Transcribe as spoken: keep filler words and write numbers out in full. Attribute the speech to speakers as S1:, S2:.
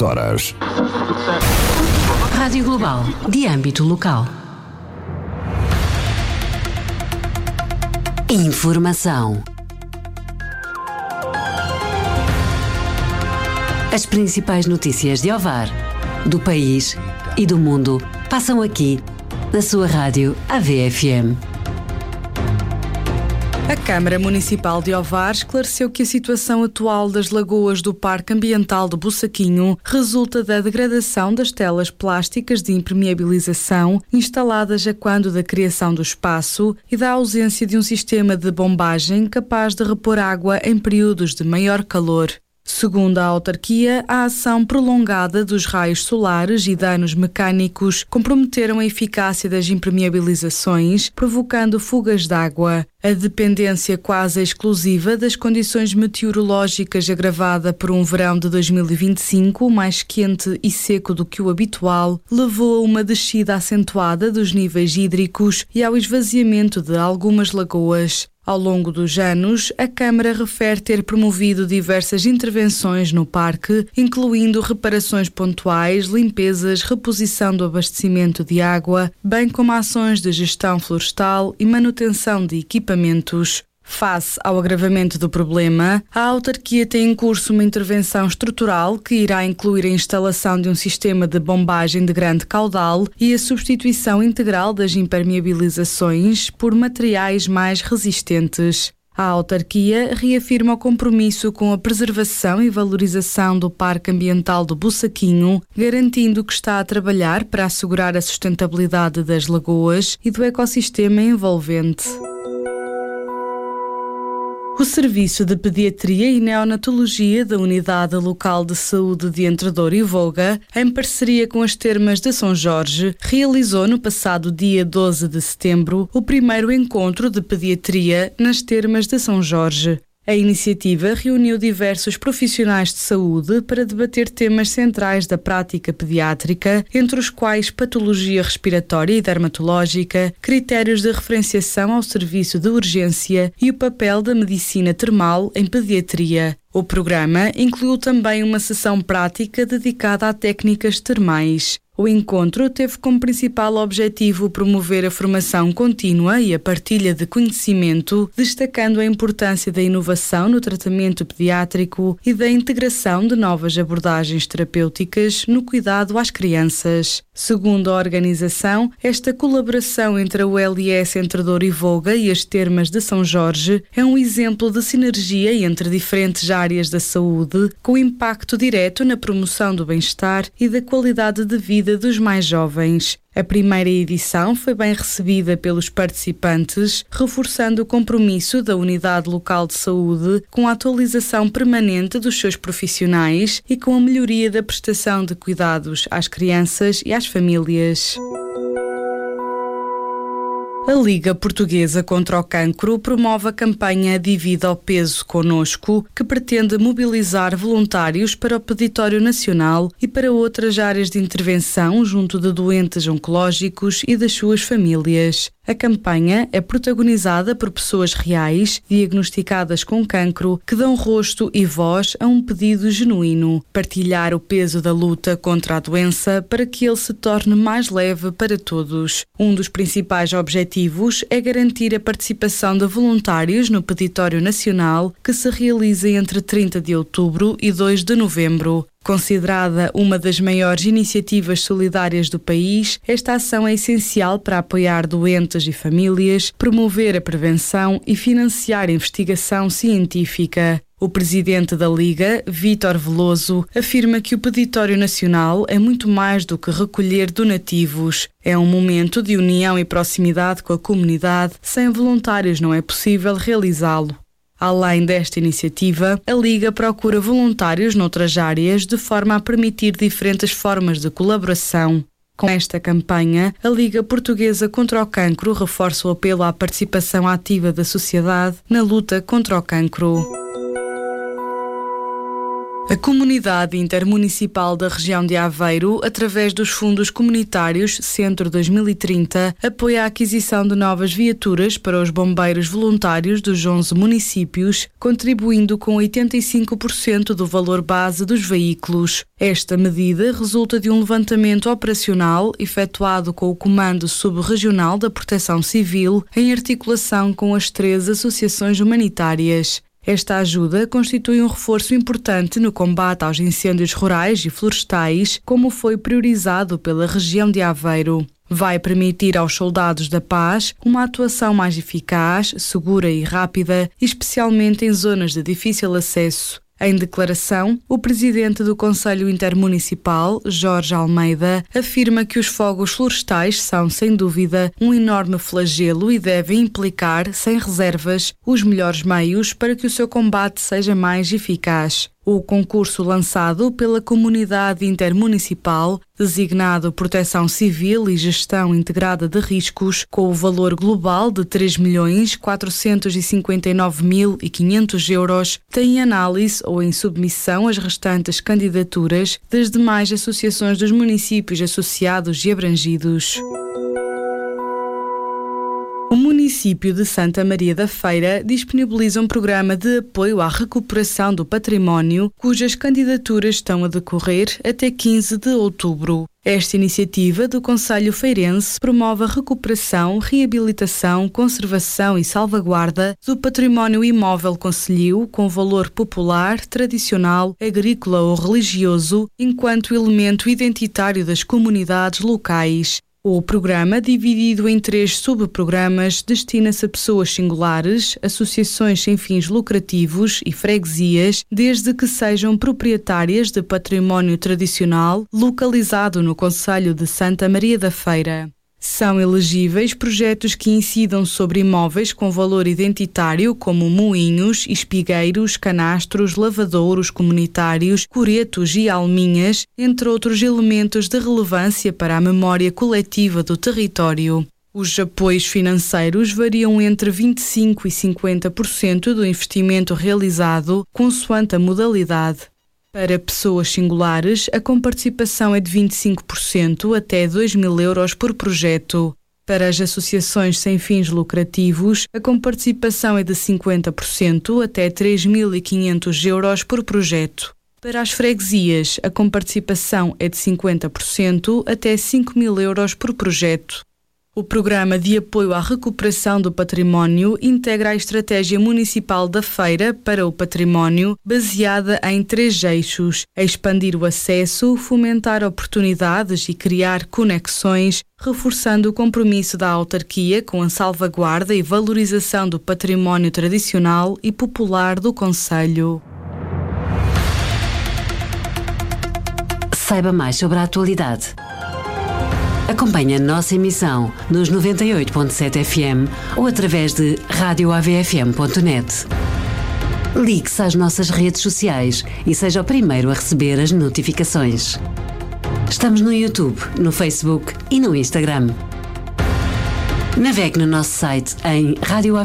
S1: horas.
S2: Rádio Global, de âmbito local. Informação. As principais notícias de Ovar, do país e do mundo passam aqui, na sua rádio A V F M.
S3: A Câmara Municipal de Ovar esclareceu que a situação atual das lagoas do Parque Ambiental de Bussaquinho resulta da degradação das telas plásticas de impermeabilização instaladas a quando da criação do espaço e da ausência de um sistema de bombagem capaz de repor água em períodos de maior calor. Segundo a autarquia, a ação prolongada dos raios solares e danos mecânicos comprometeram a eficácia das impermeabilizações, provocando fugas de água. A dependência quase exclusiva das condições meteorológicas agravada por um verão de dois mil e vinte e cinco mais quente e seco do que o habitual levou a uma descida acentuada dos níveis hídricos e ao esvaziamento de algumas lagoas. Ao longo dos anos, a Câmara refere ter promovido diversas intervenções no parque, incluindo reparações pontuais, limpezas, reposição do abastecimento de água, bem como ações de gestão florestal e manutenção de equipamentos. Face ao agravamento do problema, a autarquia tem em curso uma intervenção estrutural que irá incluir a instalação de um sistema de bombagem de grande caudal e a substituição integral das impermeabilizações por materiais mais resistentes. A autarquia reafirma o compromisso com a preservação e valorização do Parque Ambiental do Bussaquinho, garantindo que está a trabalhar para assegurar a sustentabilidade das lagoas e do ecossistema envolvente. O Serviço de Pediatria e Neonatologia da Unidade Local de Saúde de Entredouro e Voga, em parceria com as Termas de São Jorge, realizou no passado dia doze de setembro o primeiro encontro de pediatria nas Termas de São Jorge. A iniciativa reuniu diversos profissionais de saúde para debater temas centrais da prática pediátrica, entre os quais patologia respiratória e dermatológica, critérios de referenciação ao serviço de urgência e o papel da medicina termal em pediatria. O programa incluiu também uma sessão prática dedicada a técnicas termais. O encontro teve como principal objetivo promover a formação contínua e a partilha de conhecimento, destacando a importância da inovação no tratamento pediátrico e da integração de novas abordagens terapêuticas no cuidado às crianças. Segundo a organização, esta colaboração entre a U L S Entredouro e Voga e as Termas de São Jorge é um exemplo de sinergia entre diferentes áreas da saúde, com impacto direto na promoção do bem-estar e da qualidade de vida dos mais jovens. A primeira edição foi bem recebida pelos participantes, reforçando o compromisso da Unidade Local de Saúde com a atualização permanente dos seus profissionais e com a melhoria da prestação de cuidados às crianças e às famílias. A Liga Portuguesa contra o Cancro promove a campanha Divida ao Peso Conosco, que pretende mobilizar voluntários para o Peditório Nacional e para outras áreas de intervenção junto de doentes oncológicos e das suas famílias. A campanha é protagonizada por pessoas reais, diagnosticadas com cancro, que dão rosto e voz a um pedido genuíno: partilhar o peso da luta contra a doença para que ele se torne mais leve para todos. Um dos principais objetivos é garantir a participação de voluntários no Peditório Nacional, que se realiza entre trinta de outubro e dois de novembro. Considerada uma das maiores iniciativas solidárias do país, esta ação é essencial para apoiar doentes e famílias, promover a prevenção e financiar a investigação científica. O presidente da Liga, Vítor Veloso, afirma que o Peditório Nacional é muito mais do que recolher donativos. É um momento de união e proximidade com a comunidade. Sem voluntários não é possível realizá-lo. Além desta iniciativa, a Liga procura voluntários noutras áreas de forma a permitir diferentes formas de colaboração. Com esta campanha, a Liga Portuguesa contra o Cancro reforça o apelo à participação ativa da sociedade na luta contra o cancro. A Comunidade Intermunicipal da Região de Aveiro, através dos fundos comunitários Centro dois mil e trinta, apoia a aquisição de novas viaturas para os bombeiros voluntários dos onze municípios, contribuindo com oitenta e cinco por cento do valor base dos veículos. Esta medida resulta de um levantamento operacional efetuado com o Comando Subregional da Proteção Civil, em articulação com as três associações humanitárias. Esta ajuda constitui um reforço importante no combate aos incêndios rurais e florestais, como foi priorizado pela região de Aveiro. Vai permitir aos soldados da paz uma atuação mais eficaz, segura e rápida, especialmente em zonas de difícil acesso. Em declaração, o presidente do Conselho Intermunicipal, Jorge Almeida, afirma que os fogos florestais são, sem dúvida, um enorme flagelo e devem implicar, sem reservas, os melhores meios para que o seu combate seja mais eficaz. O concurso lançado pela Comunidade Intermunicipal, designado Proteção Civil e Gestão Integrada de Riscos, com o valor global de três milhões quatrocentos e cinquenta e nove mil e quinhentos euros, tem em análise ou em submissão as restantes candidaturas das demais associações dos municípios associados e abrangidos. O município de Santa Maria da Feira disponibiliza um programa de apoio à recuperação do património, cujas candidaturas estão a decorrer até quinze de outubro. Esta iniciativa do Conselho Feirense promove a recuperação, reabilitação, conservação e salvaguarda do património imóvel concelhio com valor popular, tradicional, agrícola ou religioso, enquanto elemento identitário das comunidades locais. O programa, dividido em três subprogramas, destina-se a pessoas singulares, associações sem fins lucrativos e freguesias, desde que sejam proprietárias de património tradicional localizado no concelho de Santa Maria da Feira. São elegíveis projetos que incidam sobre imóveis com valor identitário, como moinhos, espigueiros, canastros, lavadouros comunitários, coretos e alminhas, entre outros elementos de relevância para a memória coletiva do território. Os apoios financeiros variam entre vinte e cinco por cento e cinquenta por cento do investimento realizado, consoante a modalidade. Para pessoas singulares, a comparticipação é de vinte e cinco por cento até dois mil euros por projeto. Para as associações sem fins lucrativos, a comparticipação é de cinquenta por cento até três mil e quinhentos euros por projeto. Para as freguesias, a comparticipação é de cinquenta por cento até cinco mil euros por projeto. O Programa de Apoio à Recuperação do Património integra a Estratégia Municipal da Feira para o Património, baseada em três eixos: expandir o acesso, fomentar oportunidades e criar conexões, reforçando o compromisso da autarquia com a salvaguarda e valorização do património tradicional e popular do concelho.
S2: Saiba mais sobre a atualidade. Acompanhe a nossa emissão nos noventa e oito ponto sete F M ou através de rádio A V F M ponto net. Ligue-se às nossas redes sociais e seja o primeiro a receber as notificações. Estamos no YouTube, no Facebook e no Instagram. Navegue no nosso site em rádio